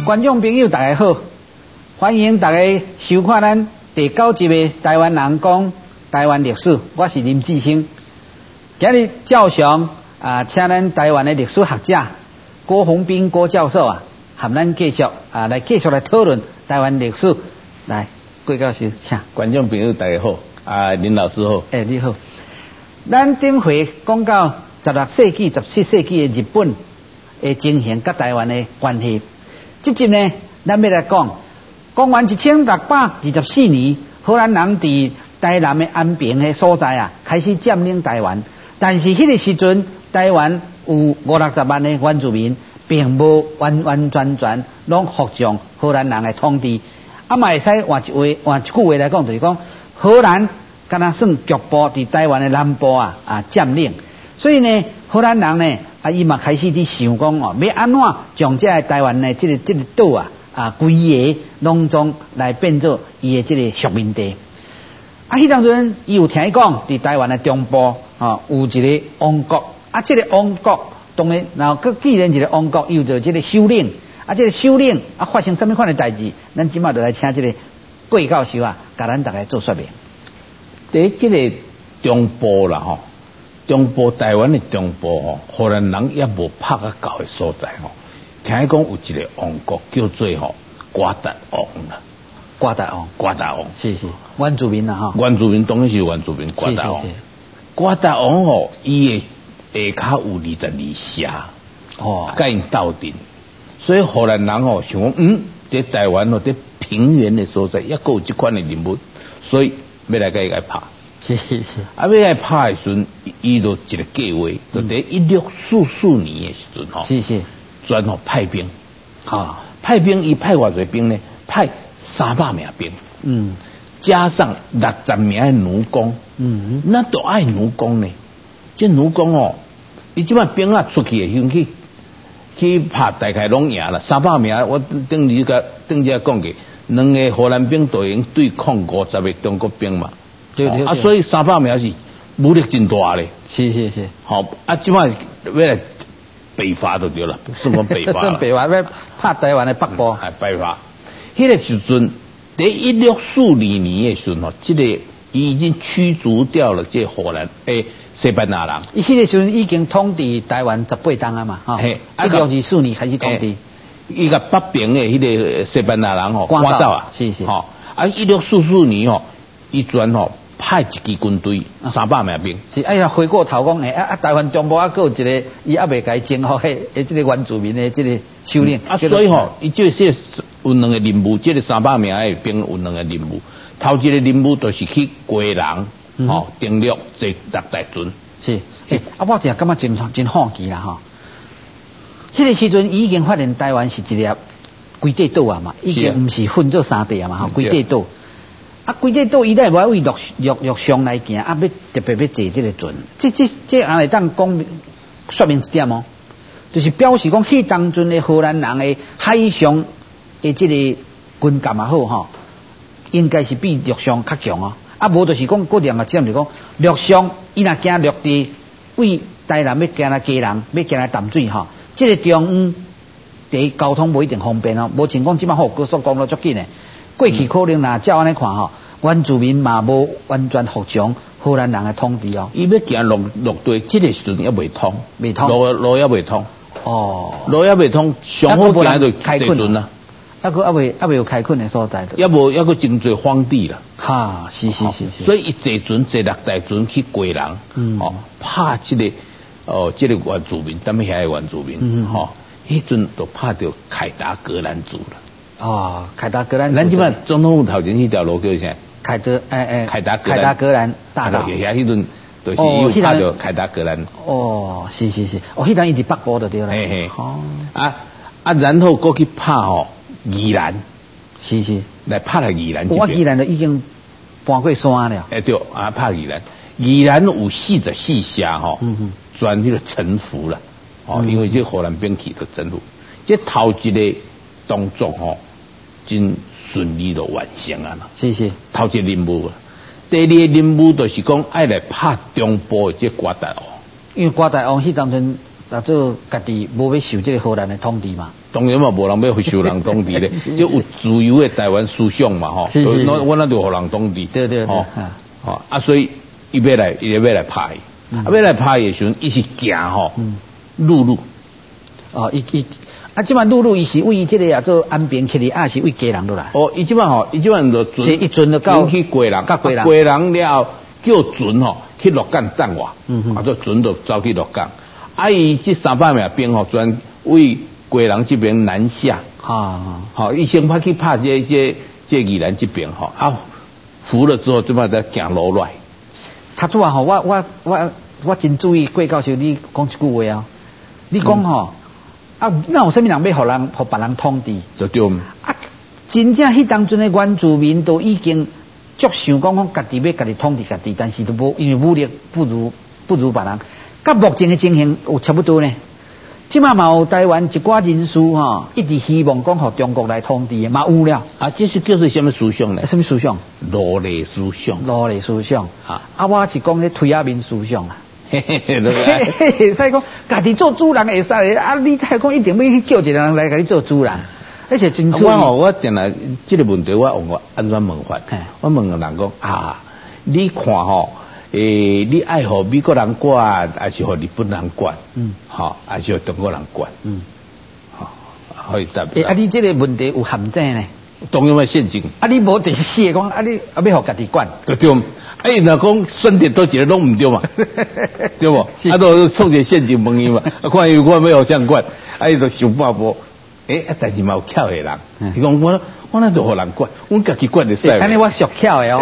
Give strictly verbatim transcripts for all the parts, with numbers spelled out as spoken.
观众朋友大家好，欢迎大家收看咱第九集的《台湾人讲台湾历史》，我是林志兴。今日照常啊，请咱台湾的历史学者郭宏斌郭教授啊，和咱继续啊来继续来讨论台湾历史。来，郭教授，请。 观众朋友大家好，啊，林老师好。 诶、欸，你好。咱顶回讲到十六世纪、十七世纪的日本的情形甲台湾的关系。这集呢，咱要来讲，公元一千六百二十四年，荷兰人伫台南的安平的所在啊，开始占领台湾。但是迄个时阵，台湾有五六十万的原住民，并无完完全全拢服从荷兰人的统治。啊，嘛会使换一话，换一句话来讲，就是讲荷兰敢若算局部伫台湾的南部啊啊占领。所以呢，荷兰人呢。啊，伊嘛开始伫想讲哦，要安怎将这个台湾的这个这个岛啊啊规个拢总来变做伊的这个殖民地。啊，迄当阵伊有听讲，伫台湾的中部啊有一个王国，啊，这个王国当然，然后佮既然一个王国，又有这个首领，啊，这个首领啊发生什么款的代志，咱即马就来请这个郭教授啊，甲咱大家做说明。 第一，这个中部啦吼。中部台湾的中部吼，荷兰人也无拍啊到的所在吼。听讲有一个王国叫做吼瓜达王啦， 瓜达王， 瓜达王， 是是原住民啦吼。 原住民当然是原住民，瓜达王。瓜达王吼，伊的下骹有二十二社，哦，甲因斗阵，所以荷兰人吼想讲，嗯，在台湾吼，在平原的所在，也够有这款的人物，所以要来甲伊来拍。 是是是， 啊，要来拍的时阵，伊就一个计划，就伫一六四四年的时阵吼， 是是， 专吼派兵， 啊， 派兵伊派偌侪兵呢？派三百名兵，嗯，加上六十名的女工，嗯，那都爱女工呢。这女工哦，伊即摆兵啊出去的时阵去去拍，大概拢赢啦。三百名，我等于个等下讲过，两个荷兰兵队用对抗五十个中国兵嘛。对对、哦、啊，所以三百名是武力真大咧。 是是是。好、哦、 啊，即摆要来北伐就对了，算讲北伐。 算北伐要拍台湾的北部。 系、嗯、北伐。迄、那个时阵，在一六四二年的时阵吼，这个已经驱逐掉了这荷兰诶西班牙人。 伊迄个时阵已经统治台湾十八冬啊嘛，哈、哦。嘿，一六二四年开始统治。 伊个北边的迄个西班牙人吼赶走啊， 是是。 吼、哦、啊，一六四四年吼，伊专吼。派一支军队三百名兵， 是哎呀，回过头讲诶，啊啊，台湾中部啊，还有一个伊还未甲伊征服迄诶，这个原住民的这个首领、嗯、 啊，所以吼，伊这些有两个任务，这个三百名的兵有两个任务，头一个任务就是去归人，吼、嗯，登陆这六大船。 是，诶、欸，啊，我真感觉真真好奇啦吼。迄个时阵已经发现台湾是一粒规地岛啊嘛，已经毋是分做三地啊嘛，吼，规地岛。啊，规个岛伊咧无为陆陆陆上来行，啊，要特别要坐这个船，这这这安尼当讲说明一点哦，就是表示讲，迄当阵的荷兰人的海上的这个军舰也好吼，应该是比陆上较强哦。啊，无就是讲个另外一点就是讲，陆上伊若行陆地，为台南要行来基隆，要行来淡水吼，这个中央第一交通无一定方便哦，无像讲即摆好高速公路足紧的。过去可能呐，照安尼看吼，原住民嘛无完全服从荷兰人的统治哦。 伊要行陆陆地，这个时阵也未通， 未通， 路路也未通。 哦， 路也未通，上好行就开船啦。 啊个啊未啊未有开垦的所在。 也无也个真侪荒地啦。 哈，是是是是。 所以伊坐船坐六大船去归人，嗯，哦，拍这个哦这个原住民，咱们遐的原住民，嗯吼，迄阵就拍到凯达格兰族了。 哦，凯达格兰， 咱即摆总统府头前迄条路叫啥？ 凯泽，诶诶， 凯达凯达格兰大道。 遐迄阵就是有拍到凯达格兰。 哦，是是是，哦，迄阵伊伫北部就对啦。 嘿嘿。哦。啊啊，然后过去拍吼宜兰， 是是， 来拍来宜兰这边。 我宜兰就已经搬过山了。 诶对，啊拍宜兰，宜兰有四十四社吼，嗯哼，专迄个臣服啦，哦，因为这荷兰兵器的臣服，这头一个动作吼。真顺利就完成啊嘛， 是是， 头一个任务啊。第二个任务就是讲爱来拍中部的这瓜达王， 因为瓜达王迄当阵那做家己无要受这个荷兰的统治嘛？ 当然嘛，无人要受人统治咧，就有自由的台湾思想嘛，吼。 是是。 我我那就互人统治。 对对对。哦哦啊，所以伊要来，伊要来拍伊，啊要来拍伊的时阵，伊是行吼，陆路。 哦，伊伊啊，即摆陆路伊是为这个啊做安平去哩，啊是为家人落来。 哦，伊即摆吼，伊即摆就船， 一船就到去过人， 到过人， 过人了后叫船吼去鹿港等我，啊做船就走去鹿港。啊，伊这三百名兵吼，专为贵人这边南下，啊，好，伊先拍去拍这些这宜兰这边吼，啊，服了之后，这摆再行路来。 他拄啊吼，我我我我真注意郭教授你讲一句话啊，你讲吼，啊，那有啥物人要互人互别人统治？ 就对。 啊，真正迄当阵的原住民都已经足想讲讲家己要家己统治家己，但是都无因为武力不如不如别人。甲目前的情形有差不多呢。即马嘛有台湾一寡人士吼，一直希望讲互中国来统治，嘛有了。 啊，这是叫做什么思想呢？ 什么思想？ 奴隶思想。 奴隶思想。啊，啊，我是讲咧推下面思想啦。 嘿嘿嘿，嘿嘿，所以讲家己做主人会使的，啊，你太讲一定要去叫一个人来甲你做主人，而且真我吼，我定来这个问题，我问我安怎问法？我问个人讲啊，你看吼。诶，你爱互美国人管，还是互日本人管？嗯，好，还是互中国人管？嗯，好，可以答。 诶，啊，你这个问题有陷阱呢？ 当然嘛，陷阱。啊， 你无第四讲，啊，你啊要互家己管？ 对对。哎，若讲选择多一个拢唔对嘛，对不？啊，都创一个陷阱问伊嘛，啊，看伊我要互相管，啊，伊就想办法。诶，啊，但是嘛有巧的人，伊讲我。我那就互人管，我家己管就使。 安尼我俗巧的哦。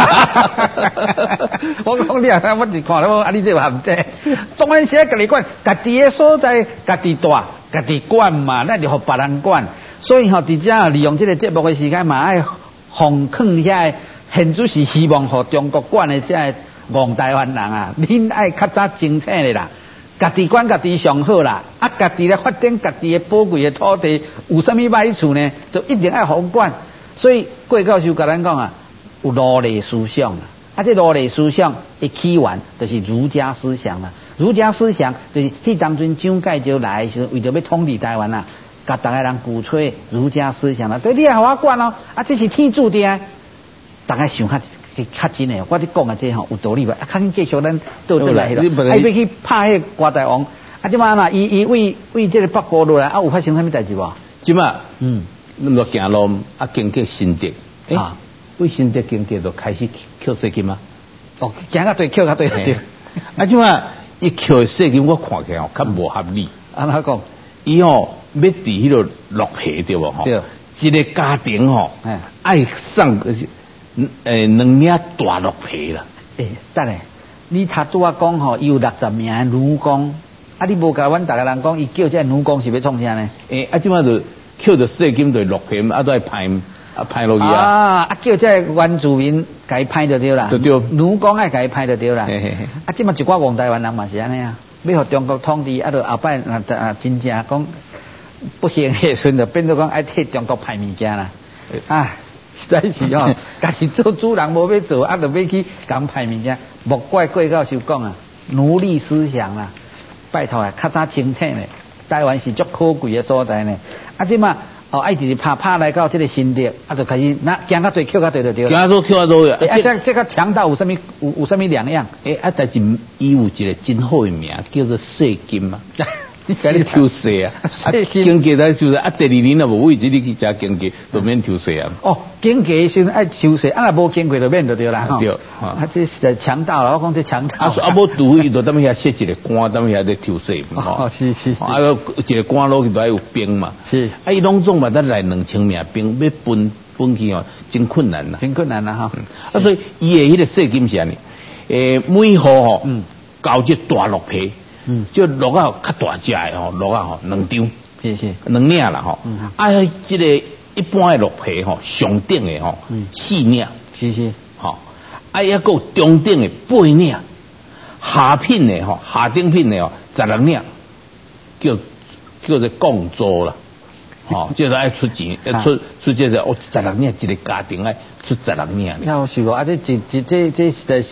我讲你啊，我是看到啊，你这有陷阱。当然是要家己管，家己的所在，家己大，家己管嘛，咱就互别人管。所以吼，真正利用这个节目的时间嘛，爱奉劝遐现主是希望互中国管的这戆台湾人啊，恁爱较早清醒的啦。家己管家己上好啦，啊，家己来发展家己的宝贵的土地，有啥物歹处呢？就一定要好管。所以郭教授甲咱讲啊，有奴隶思想啊，啊，这奴隶思想的起源就是儒家思想啦。儒家思想就是迄当阵蒋介石来的时候，为着要统治台湾啊，甲大家人鼓吹儒家思想啦。对，你也互我管哦，啊，这是天注定的。大家想下。较真诶，我咧讲啊，这吼有道理吧？啊，较紧继续咱倒转来迄落，还要去拍迄瓜大王。啊，即马嘛，伊伊为为这个北部落来，啊，有发生啥物代志无？ 即马，嗯，那么行路啊，经过新竹，啊，为新竹经过就开始扣税金啊。 哦，行较对，扣较对对。 啊，即马伊扣税金，我看起来哦，较无合理。 安怎讲？ 伊吼要伫迄落落皮对无吼？对。一个家庭吼，爱送。诶，两领大鹿皮啦！ 诶，等下，你头拄啊讲吼，伊有六十名女工，啊，你无甲阮逐个人讲，伊叫这女工是要创啥呢？ 诶，啊，即摆就扣着税金对鹿皮，啊，都爱派啊派落去啊！ 啊，啊，叫这原住民甲伊派就对啦， 对对， 女工爱甲伊派就对啦。嘿嘿嘿，啊，即摆一寡戆台湾人嘛是安尼啊，要互中国统治，啊，就后摆啊啊真正讲不行的时阵，就变做讲爱替中国派物件啦，啊。实在是哦，家己做主人无要做，啊，就要去讲派物件。莫怪郭教授讲啊，奴隶思想啦，拜托啊，较早清醒咧。台湾是足可贵的所在呢。啊，即嘛哦，爱直直拍拍来到这个新竹，啊，就开始那行较对，扣较对就对。 行较多，扣较多呀。 啊，这这个强盗有啥物有有啥物两样？ 诶，啊，但是伊有一个真好的名，叫做税金嘛。你甲你抽税啊！啊，经济在就是啊，第二年啊无位置，你去食经济就免抽税啊。 哦，经济先爱抽税，啊，若无经济就免就对啦。 对， 啊，这是强盗啦，我讲这强盗。 啊，啊，无除非就踮遐设一个官，踮遐在抽税。 哦，是是。 啊，一个官落去都爱有兵嘛。 是。 啊，伊拢总嘛得来两千名兵，要分分去哦，真困难啦。 真困难啦哈。 啊，所以伊的迄个税金是安尼，诶，每户吼，嗯，交只大鹿皮。嗯，就鹿啊，较大只的吼，鹿啊吼，两张， 是是， 两领啦吼。嗯，啊，这个一般的鹿皮吼，上顶的吼，嗯，四领， 是是， 吼，啊，一个中顶的八领，下品的吼，下顶品的哦，十六领，叫叫做共租啦，吼，就是爱出钱，出出这个哦，十六领一个家庭爱出十六领。 要是个啊，这这这这这实在是。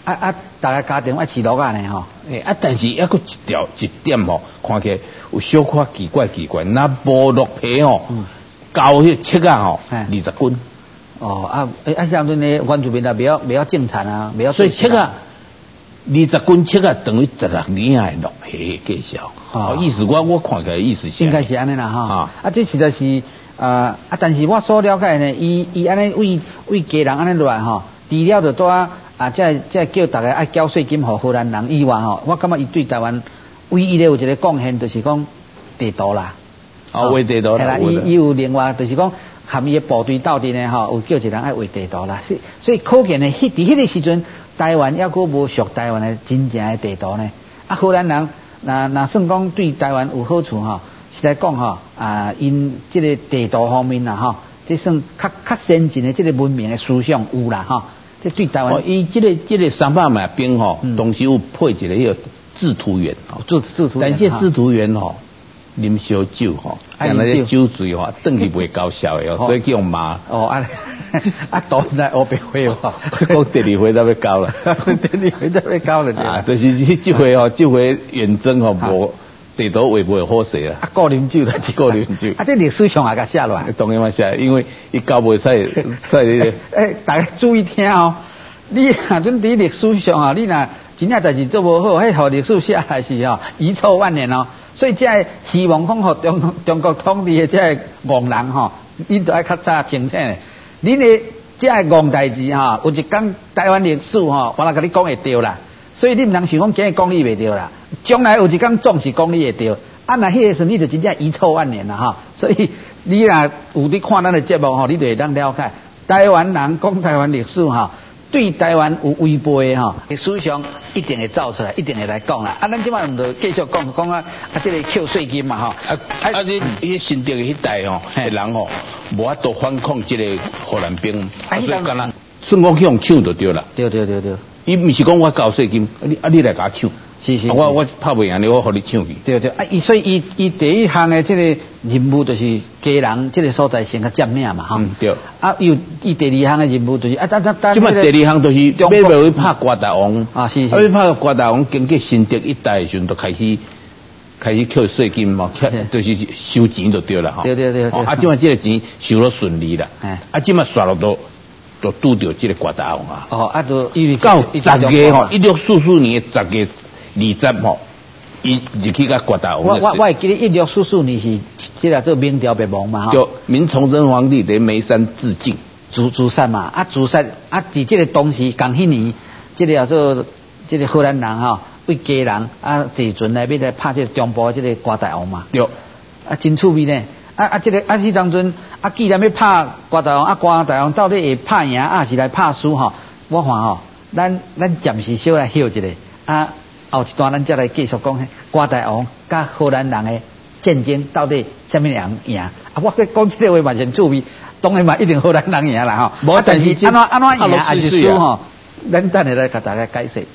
啊啊，大家家庭爱饲鹿啊呢吼。 诶啊，但是还佫一条一点吼，看起来有小可奇怪奇怪，那无鹿皮吼，交迄尺啊吼，二十斤。 哦啊，诶啊，像阵呢，原住民啊，不要不要正产啊，不要。 所以尺啊，二十斤尺啊，等于十六年的鹿皮介绍。哦，意思我我看起来意思是。 应该是安尼啦哈。啊，啊，这实在是啊啊，但是我所了解呢，伊伊安尼为为家人安尼落来吼，除了就多啊，即即叫大家爱缴税金互荷兰人以外吼，我感觉伊对台湾唯一的有一个贡献，就是讲地图啦。 哦，画地图啦。 系啦，伊伊有另外就是讲。含伊的部队斗阵呢吼，有叫一人爱画地图啦，所以所以可见呢，迄伫迄个时阵，台湾抑佫无属台湾的真正的地图呢。啊，荷兰人那那算讲对台湾有好处吼，是来讲吼啊，因即个地图方面啦吼，即算较较先进的即个文明的思想有啦吼，即对台湾。 伊即个即个三百万兵吼，当时有配一个迄个制图员， 制制图员。 但这制图员吼。啉烧酒吼，但那个酒醉吼，转去袂高效的哦，所以叫用骂。 哦，啊，啊，当然我别会哦， 讲第二回才要交了， 第二回才要交了啊，就是这回吼，这回远征吼无地图画袂好势啊。 啊，个啉酒啦， 个啉酒。 啊，这历史上也甲写落来。 当然嘛写，因为伊交袂使使你。 诶，大家注意听哦，你若准伫历史上啊，你若真正代志做无好，迄互历史写来是吼遗臭万年哦。所以即个希望讲，互中中国统治的即个戆人吼，你都爱较早清醒的。恁的即个戆代志吼，有一讲台湾历史吼，我来甲你讲会对啦。所以你毋通想讲今日讲你袂对啦，将来有一讲总是讲你会对。啊，那迄个时你就真正遗臭万年啦哈。所以你若有伫看咱的节目吼，你就会当了解台湾人讲台湾历史吼。对台湾有违背吼，思想一定会走出来，一定会来讲啦。啊，咱即摆就继续讲讲啊，啊，这个扣税金嘛吼。啊啊，你迄新竹迄代吼，人吼无法度反抗这个荷兰兵，所以干啦，算讲去用抢就对啦。 对对对对。 伊毋是讲我交税金，你啊你来甲我抢。 是是。 我我拍袂赢你，我互你抢去。 对对，啊，伊所以伊伊第一项的这个任务就是家人这个所在先甲占领嘛吼。 嗯，对。 啊，有伊第二项的任务就是啊，咱咱咱。 即摆第二项就是要要去拍瓜大王。 啊，是是。 要拍瓜大王，经过新竹一带的时阵，就开始开始扣税金嘛，就是收钱就对了吼。 对对对对。 啊，即摆这个钱收了顺利啦。哎。啊，即摆刷落都都拄着这个瓜大王啊。 哦，啊，就因为到十月吼，一六四四年的十月二十吼。伊入去甲郭大王。 我我我会记得一六四四年是即个做明朝灭亡嘛， 就明崇祯皇帝在眉山自尽， 自自杀嘛。啊，自杀啊，伫即个当时，共迄年，即个叫做即个荷兰人吼，为家人啊坐船来要来拍即个中部即个郭大王嘛。 对。 啊，真趣味呢。啊啊，即个啊，迄当阵啊，既然要拍郭大王，啊，郭大王到底会拍赢啊，是来拍输吼？我看吼，咱咱暂时小来休一下啊。后一段咱再来继续讲，郭大王甲荷兰人的战争到底什么人赢？啊，我讲这个话嘛真趣味，当然嘛一定荷兰人赢啦吼。无，但是安怎安怎赢还是输吼？咱等下来甲大家解释。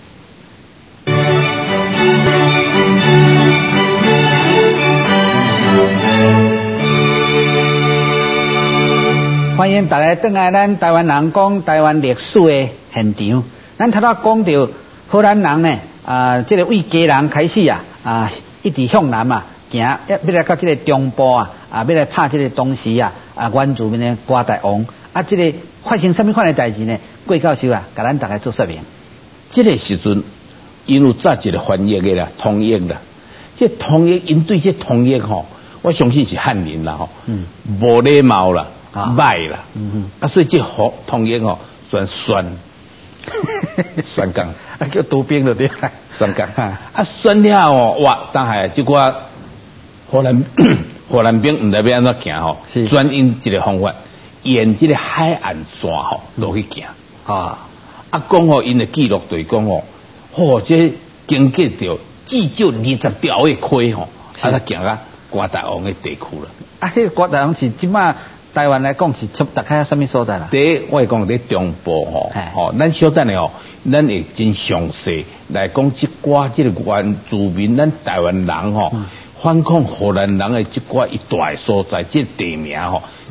欢迎大家登来咱台湾人讲台湾历史的现场。咱头仔讲到荷兰人呢。啊，这个为家人开始啊，啊，一直向南嘛，行，要来到这个中部啊，啊，要来拍这个东西啊，啊，原住民的郭大王，啊，这个发生什么款的代志呢？郭教授啊，甲咱大家做说明。 这个时阵，因有早一个翻译的啦，通译啦，这通译因对这通译吼，我相信是汉人啦吼，嗯，无礼貌啦，歹啦，嗯嗯，啊，所以这好通译吼，算酸。酸讲， 啊叫毒兵就对啦， 酸讲，啊酸了哦，哇！当下即个荷兰荷兰兵唔知要安怎行吼，专用一个方法，沿这个海岸线吼落去行啊。啊讲吼，因的记录对讲吼，哦，这经过着至少二十条的溪吼，啊，他行啊郭大王的地区了。 啊，迄个郭大王是即马。台湾来讲是出大概什么所在啦？ 第一，我讲在中部吼，吼，咱小等的吼，咱会真详细来讲即寡即个原住民，咱台湾人吼，反抗荷兰人的即寡一大所在，即地名吼，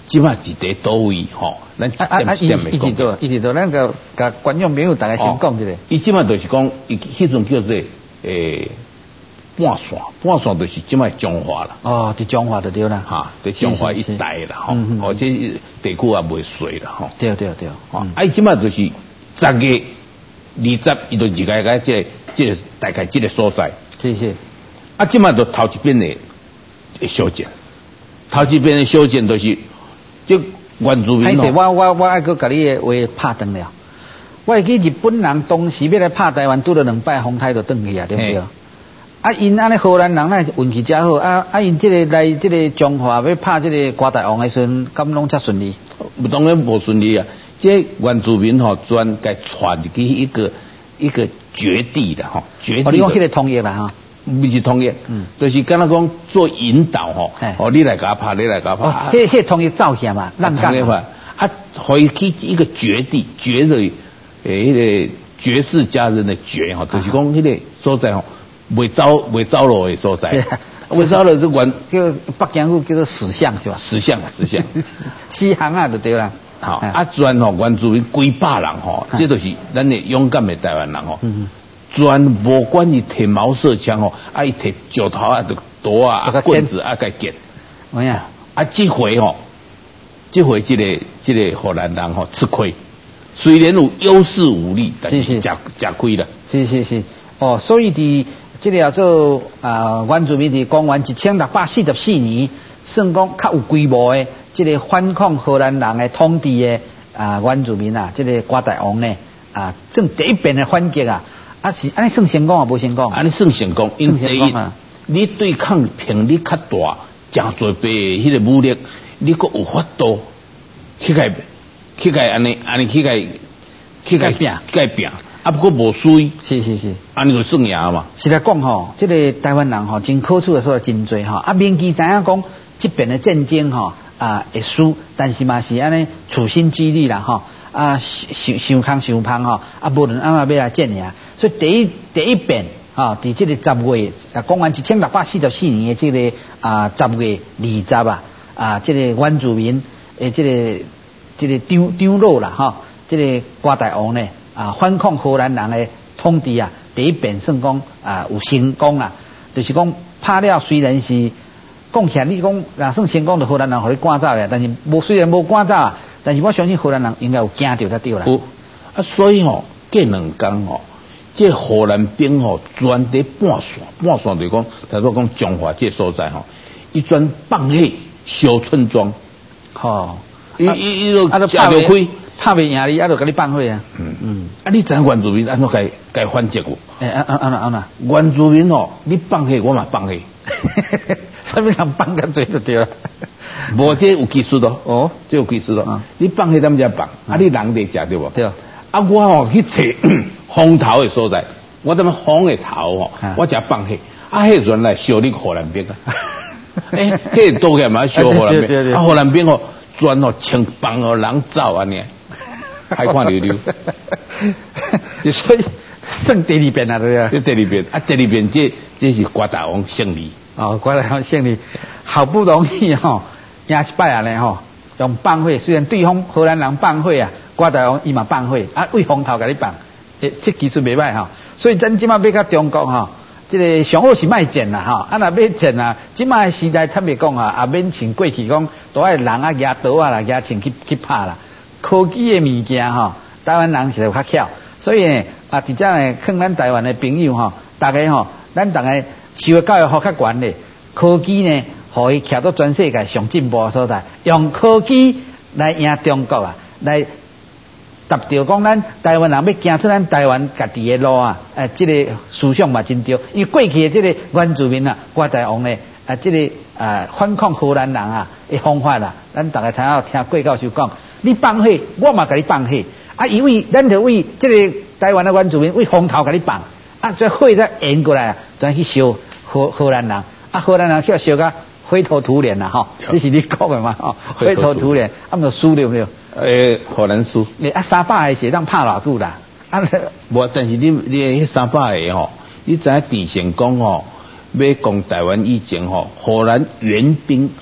即摆是伫倒位吼？咱一点一点的讲。 一直做，一直做，咱个甲观众朋友大家先讲一下。 伊即摆就是讲，伊迄阵叫做诶半线，半线就是即摆彰化啦。 哦，伫彰化就对啦。 哈，伫彰化一带啦，吼，而且地区也袂衰啦，吼。 对对对。 哦，啊，伊即摆就是十月二十，伊就二家个即个即个大概即个所在。 是是。 啊，即摆就头一遍的修建，头一遍的修建就是即原住民。 歹势，我我我爱搁甲你的话拍断了。我会记日本人当时要来拍台湾，拄着两摆风台就转去啊，对不对？啊，因安尼荷兰人呢运气真好，啊啊，因即个来即个彰化要拍即个瓜大王的时阵，敢拢遮顺利？ 当然无顺利啊！即原住民吼专该带入去一个一个绝地的吼，绝地。哦， 你讲迄个通译啦哈？ 不是通译，嗯，就是敢若讲做引导吼，哦，你来甲拍，你来甲拍。 哦，迄迄通译照下嘛，让干嘛？啊，可以去一个绝地，绝的诶，迄个绝世佳人的绝吼，就是讲迄个所在吼，未走未走路的所在。未走路是原叫北京话叫做死巷是吧？ 死巷，死巷， 死巷啊就对啦。 好，啊，专吼原住民几百人吼，这都是咱的勇敢的台湾人吼。专无管伊摕毛瑟枪吼，啊伊摕石头啊、刀啊、棍子啊，甲剑。 哎呀， 啊，这回吼，这回这个这个荷兰人吼吃亏，虽然有优势武力，但是吃吃亏了。 是是是，哦，所以伫这个叫做啊原住民伫公元一千六百四十四年，算讲较有规模的，这个反抗荷兰人的统治的啊原住民啊，这个瓜大王呢啊，正第一遍的反击啊。啊是，安尼算成功啊？无成功？ 安尼算成功，因为第一，你对抗频率较大，真侪倍迄个武力，你阁有法度去改，去改安尼，安尼去改，去改变，改变，啊不过无输， 是是是， 安尼就算赢嘛。 是来讲吼，这个台湾人吼，真可处的所在真多吼，啊民间知影讲，这边的战争吼啊会输，但是嘛是安尼处心积虑啦吼。啊，想想康想胖吼，啊，无论安怎要来建呀，所以第一第一遍啊，伫这个十月啊，公元一千六百四十四年的这个啊十月二十啊，啊，这个原住民诶，这个这个张张老啦哈，这个瓜大王呢啊，反抗荷兰人的统治啊，第一遍算讲啊有成功啦，就是讲拍了虽然是讲起来你讲若算成功，就荷兰人互你赶走的，但是无虽然无赶走啊。但是我相信荷兰人应该有惊到才对啦。 有啊，所以吼，过两工吼，这荷兰兵吼专伫半线，半线就讲，他说讲彰化这所在吼，伊专放火烧村庄。 吼， 伊伊伊就食着开， 拍袂赢你，啊，就甲你放火啊。 嗯嗯。啊，你知影原住民安怎该该反击无？ 诶，安安安安安原住民吼，你放火，我嘛放火。 啥物人放较济就对啦。 无这有技术咯，哦，这有技术咯。嗯、你放迄点只放，嗯、啊，你人得食对无？对。啊，我吼去找风头的所在，我踮风的头吼，嗯、我才放迄，啊，迄原来烧你荷兰兵啊！诶、欸，迄倒起嘛烧荷兰兵，啊，荷兰兵吼专吼请放互人走安尼，海看溜溜。 就所以算第二遍啊，对啊。 这第二遍，啊，第二遍这这是瓜大王胜利。 哦，瓜大王胜利，好不容易吼。赢一摆啊咧吼，用放火，虽然对方荷兰人放火啊，瓜大王伊嘛放火，啊为风头甲你放，诶，这技术袂歹吼，所以咱即马要甲中国吼，这个上好是卖战啦吼，啊若要战啊，即马的时代坦白讲啊，也免像过去讲，都爱人啊举刀啊啦，举枪去去拍啦，科技的物件吼，台湾人是较巧，所以呢啊，真正呢，劝咱台湾的朋友吼，大家吼，咱大家受的教育好较悬咧，科技呢。可以徛到全世界上进步的所在，用科技来赢中国啊，来达到讲咱台湾人要行出咱台湾家己的路啊，诶，这个思想嘛真对，因为过去的这个原住民啊，瓜大王呢，啊，这个啊反抗荷兰人啊的方法啦，咱大家才要听郭教授讲，你放火，我嘛甲你放火，啊，因为咱就为这个台湾的原住民为风头甲你放，啊，这火再延过来啊，再去烧荷荷兰人，啊，荷兰人需要烧个。灰头土脸啦，吼，这是你讲的嘛，吼，灰头土脸，啊，就输了没有？ 诶，荷兰输。 你啊，三百个是当拍偌久啦？啊， 无，但是你你迄三百个吼，你知影之前讲吼，要攻台湾以前吼，荷兰援兵吼，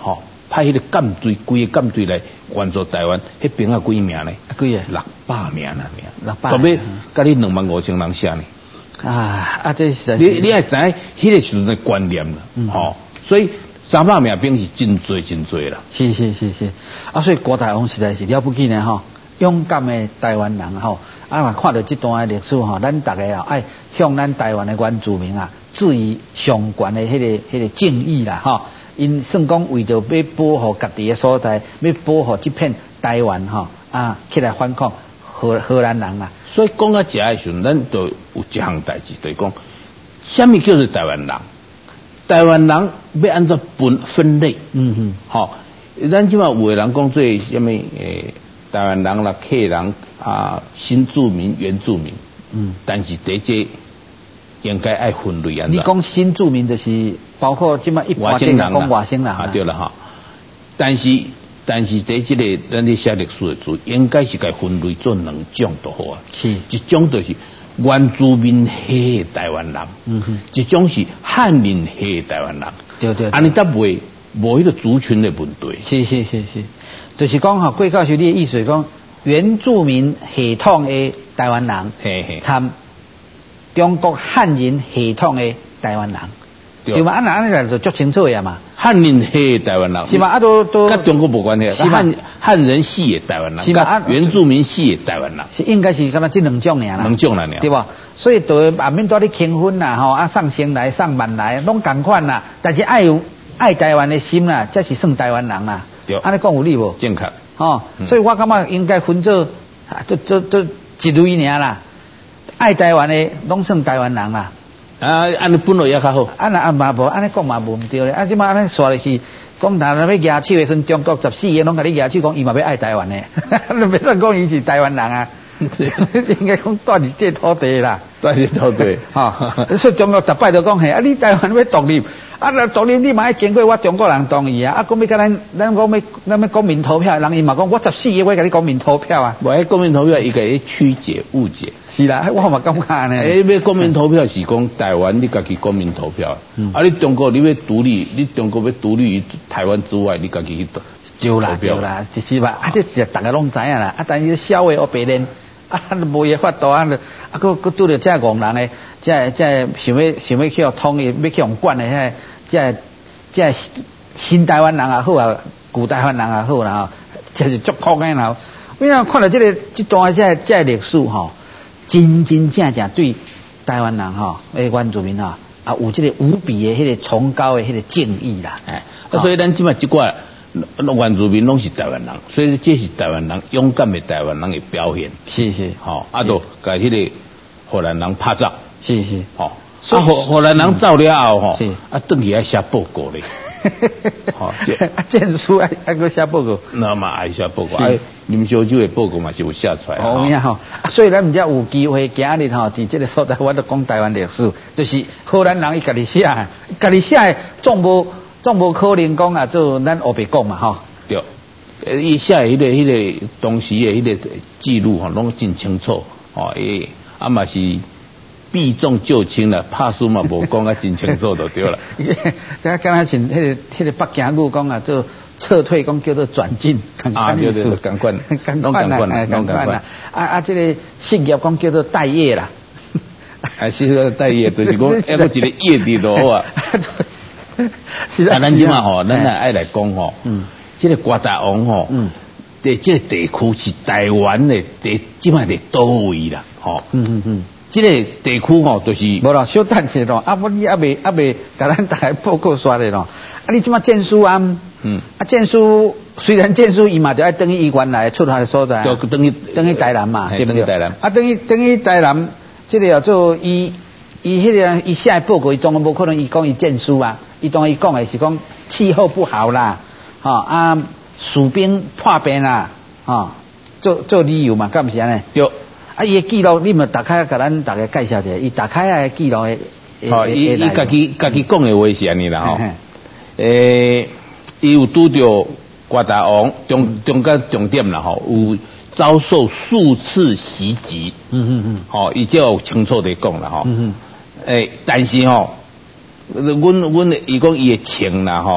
派迄个舰队，规个舰队来援助台湾，迄兵啊几名呢？ 几个？ 六百名啦， 六百。 准备甲你两万五千人写呢。 啊啊，这是你你也知，迄个时阵的观念啦，嗯、吼，所以三百名兵是真多真多啦。 是是是是，啊，所以郭台翁实在是了不起呢，吼，勇敢的台湾人吼，啊，看到这段历史吼，咱大家啊，爱向咱台湾的原住民啊，致以上悬的迄、那个迄、那个敬意啦，吼，因算讲为着要保护家己的所在，要保护这片台湾吼，啊，起来反抗荷荷兰人啦。 所以讲到这的时候，咱就有一项代志，就是讲，什么叫做台湾人？台湾人要按照分分类，嗯哼，好、哦，咱即马有的人讲做什么诶，台湾人啦、客人啊、新住民、原住民，嗯，但是第这应该爱分类安怎？ 你讲新住民就是包括即马一般人讲外省人啊，对了哈，但是。但是在这个咱咧写历史的时候，应该是该分类做两种就好啊。 是， 一种就是原住民系的台湾人，嗯哼，一种是汉人系的台湾人。 对对。 安尼才袂无迄个族群的问题。 是是是是，就是讲哈，贵教授你的意思是讲原住民系统的台湾人， 嘿嘿， 参中国汉人系统的台湾人。对嘛？啊，那安尼来就足清楚呀嘛。 汉人系台湾人是嘛？啊，都都跟中国无关系。是汉汉人系的台湾人，是嘛？啊，原住民系的台湾人， 是应该是干嘛？这两种尔啦。 两种啦， 对吧？所以对后面多咧轻分啦，吼啊，上千来上万来，拢共款啦。但是爱有爱台湾的心啦，才是算台湾人啦。 对， 安尼讲有理无？ 正确。 哦，所以我感觉应该分做，做做做一类尔啦。爱台湾的拢算台湾人啦。 啊，安尼本来也较好。 安那安嘛无，安尼讲嘛无唔对咧。啊，即马安尼说的是，讲若要举手的时阵，中国十四个拢甲你举手讲，伊嘛要爱台湾咧。你别当讲伊是台湾人啊，应该讲住伫这土地啦， 住伫土地。 哈，所以中国逐摆都讲嘿，啊，你台湾要独立，啊，若独立你嘛要经过我中国人同意啊。啊，讲要甲咱，咱讲要，咱要公民投票，人伊嘛讲我十四个我甲你公民投票啊。 无，迄公民投票伊个曲解误解。 是啦，我嘛感觉呢。 诶，要公民投票是讲台湾你家己公民投票，嗯、啊，你中国你要独立，你中国要独立于台湾之外，你家己去投对啦，对啦，就是吧。啊，这是大家拢知影啦。啊，但是社会学白练，啊，无嘢法度啊，啊，佮佮拄着这戆人诶，这这想要想要去互统一，要去互管诶，这这新台湾人也好啊，古台湾人也好啦，真是足酷诶啦。我想看到这个这段这这历史吼。真真正正对台湾人吼，诶，原住民吼，啊，有这个无比的迄个崇高的迄个敬意啦。 哎，啊，所以咱即摆即挂原住民拢是台湾人，所以这是台湾人勇敢的台湾人的表现。 是是， 吼、哦，啊，就甲迄个荷兰人拍照。 是是， 吼、哦，啊，荷荷兰人走了后吼， 是啊，转去爱写报告咧。 好，啊，证书爱爱个写报告， 那嘛爱写报告，哎，林小九的报告嘛是有写出来。 哦，呀吼，所以咱唔只有机会今日吼，伫这个所在，我都讲台湾历史，就是荷兰人伊家己写，家己写的，总无总无可能讲啊，做咱后白讲嘛吼。 对，伊写迄个迄个当时的迄个记录吼，拢真清楚，哦，诶，啊嘛是。避重就轻了，怕输嘛，无讲啊，真清楚就对了。 这刚才像迄个迄个北京语讲啊，做撤退讲叫做转进， 啊，对对对，赶快， 赶快啦，赶快啦。啊啊，这个事业讲叫做待业啦， 啊，是个待业，就是讲要个一个业伫度啊。啊，咱即嘛吼，咱来爱来讲吼，嗯，这个郭台王吼，嗯，对，这个地区是台湾的地，即嘛伫倒位啦，吼，嗯嗯嗯。这个地区吼，就是无啦，小等者咯，啊，我你还未还未，甲咱大家报告刷的咯。啊，你即马建书啊，嗯，啊，建书虽然建书伊嘛就爱等于伊原来出发的所在， 就等于等于台南嘛，对不对？ 台南啊，等于等于台南，这个叫做伊伊迄个伊写报告，伊当然无可能伊讲伊建书啊，伊当然伊讲的是讲气候不好啦，吼、哦、啊，士兵破病啦，吼、哦，做做理由嘛，敢毋是安尼？ 对。 啊！伊个记录，你咪打开甲咱大家介绍一下。伊打开个记录的， 哦，伊伊家己家己讲的话是安尼啦吼。诶，伊有拄着郭台王中中间重点啦吼，有遭受数次袭击。嗯嗯嗯。吼，伊就有清楚地讲啦吼。嗯嗯。诶，但是吼，阮阮伊讲伊的情啦吼，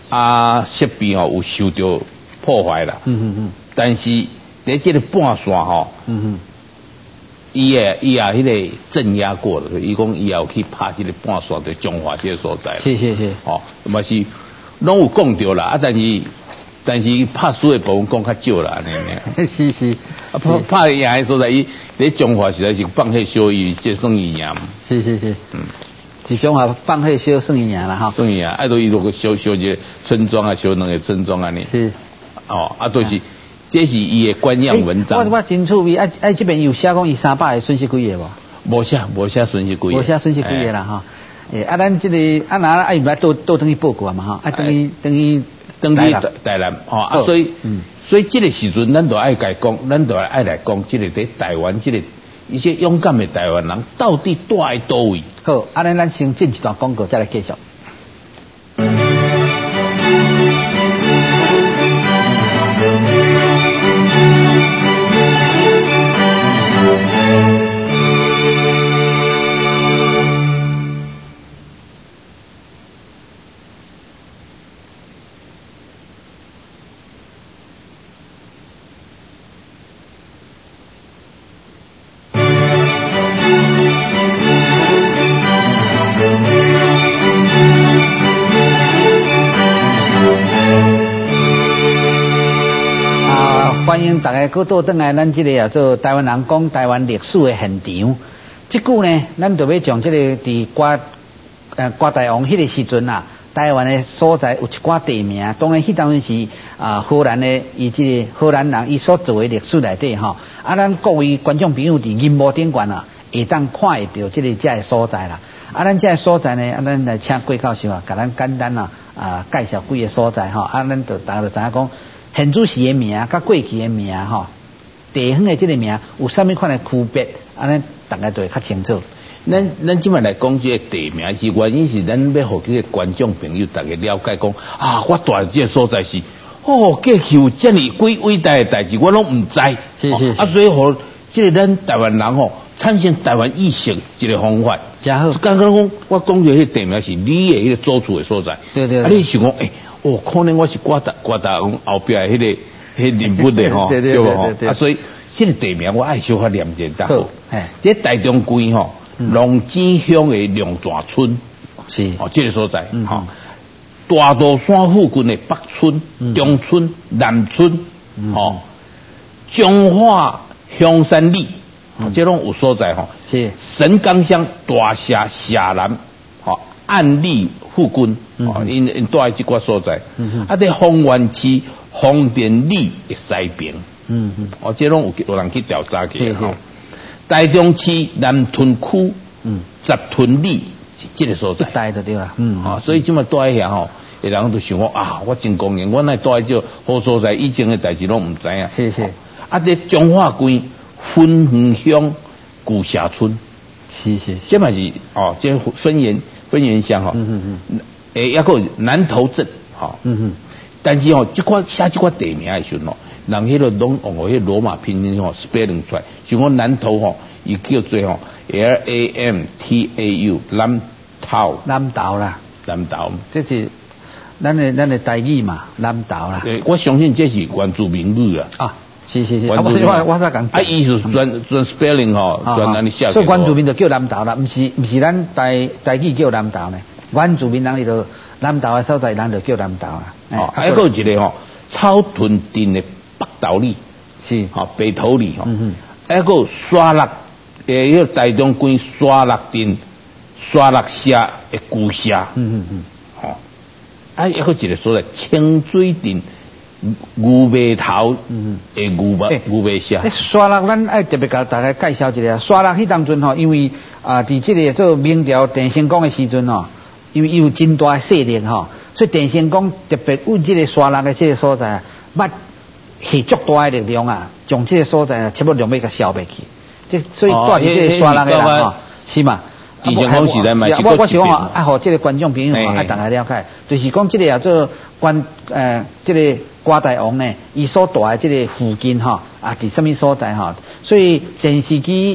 啊设备吼有受到破坏啦。嗯嗯嗯。但是在这个半线吼，嗯嗯，伊也伊也迄个镇压过了，伊讲伊也有去拍这个半线的中华这个所在。 是是是。 哦，嘛是拢有讲到啦，啊，但是但是拍输的部分讲较少啦，安尼。 是是。 啊，拍拍赢的所在，伊在中华实在是放迄小鱼，这算伊赢。 是是是。嗯。是中华放迄小算伊赢啦哈。 算伊赢，啊，都伊落个小小一个村庄啊，小两个村庄安尼。 是。 哦，啊，都是。这是伊的官样文章。 我我真趣味，啊啊这边有写讲伊三百个损失几个无？ 无写，无写损失几个。 无写损失几个啦哈。诶，啊，咱这个啊拿啊，伊来倒倒等于报告嘛哈，啊等于等于等于台南哦啊，所以嗯，所以这个时阵，咱都爱来讲，咱都爱来讲，这个在台湾，这个一些勇敢的台湾人到底住在倒位？ 好，啊，咱咱先进一段广告，再来继续。欢迎大家搁倒转来，咱这个啊做台湾人讲台湾历史的现场。即句呢，咱就要将这个伫瓜呃瓜大王迄个时阵啊，台湾的所在有一寡地名，当然迄当然是啊荷兰的伊这个荷兰人伊所做的历史内底吼。啊，咱各位观众朋友伫银幕顶悬啊，会当看会到这个遮的所在啦。啊，咱遮的所在呢，啊，咱来请郭教授啊，甲咱简单啊啊介绍几个所在吼。啊，咱就大家就知影讲。现主时的名，甲过去的名吼，地方的这个名有啥物款的区别？安尼大家就会较清楚。 咱咱今麦来讲这个地名是原因是咱要互这个观众朋友大家了解讲啊，我住这个所在是哦，过去有这么几伟大的代志，我拢唔知。 是是。 啊，所以互这个咱台湾人吼产生台湾意识一个方法。 真好。 刚刚讲我讲这个地名是你的迄个祖厝的所在。 对对。 啊，你想讲诶？哦，可能我是刮大刮大王后边的迄个迄人物的吼，对不吼？啊，所以这个地名我爱小可念一下。好，哎，这台中县吼，龙井乡的龙泉村是哦，这个所在吼，大肚山附近的北村、中村、南村，吼，彰化香山里，这种有所在吼，是神冈乡大峡峡南，吼，安利附近。哦，因因住在即个所在，嗯、啊，在丰原市丰田里的西边，嗯嗯，哦，这拢有有人去调查去吼。台中市南屯区，嗯，十屯里是这个所在， 一带就对啦，嗯， 啊、哦，所以即么住喺遐吼，有人就想讲啊，我真公平，我那住喺这好所在，以前的代志拢唔知影， 是是。 啊，这彰化县分园乡古社村， 是是， 这嘛是哦，这分园分园乡吼，嗯嗯嗯。诶，还个南投镇，吼，嗯哼，但是吼，即款写即款地名的时候，人迄个拢用迄罗马拼音吼 spelling 出来，像讲南投吼，伊叫做吼 L A M T A U 南投， 南投啦， 南投， 这是咱的咱的台语嘛，南投啦。 对，我相信这是原住民语啊。啊， 是是是，我我我再讲。 啊，意思专专 spelling 吼，专安尼写。 所以原住民就叫南投啦，不是不是咱台台语叫南投呢。原住民人里头南投的所在，人就叫南投啦。 哦，还有一个吼，草屯镇的北投里是，吼北投里吼，嗯嗯，还有沙鹿，诶，迄个台中县沙鹿镇沙鹿社的旧社，嗯嗯嗯，吼，啊，还有一个所在清水镇牛尾头，嗯嗯，的牛尾牛尾社。 诶，沙鹿咱爱特别甲大家介绍一下，沙鹿迄当阵吼，因为啊，伫这个做明朝郑成功的时阵吼。因为有真大势力吼，所以郑成功特别为这个沙鹿的这个所在，捌下足大的力量啊，将这个所在差不多量要甲消灭去。这所以带起这个沙鹿的人吼，是嘛？ 以前讲时代嘛， 我我是讲啊，爱互这个观众朋友啊，爱大家了解，就是讲这个啊做关呃这个瓜大王呢，伊所住的这个附近吼，啊伫什么所在吼，所以前时期